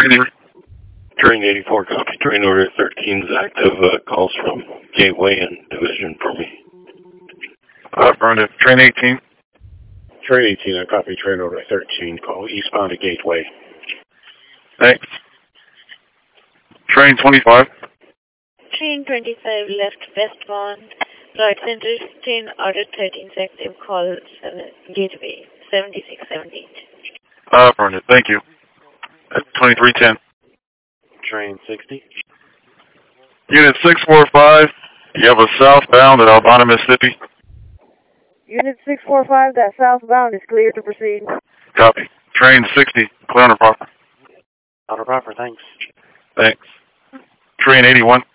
Train 84, copy. Train order 13 is active. Calls from Gateway and Division for me. Affirmative. Train 18. Train 18, I copy. Train order 13. Call eastbound to Gateway. Thanks. Train 25. Train 25 left westbound. Right center. Train order 13 is active. Call Gateway 7678. Affirmative. Thank you. 2310. Train 60. Unit 645. You have a southbound at Albana, Mississippi. Unit 645, that southbound is clear to proceed. Copy. Train 60. Clear on the proper. Outer proper, thanks. Thanks. Train 81.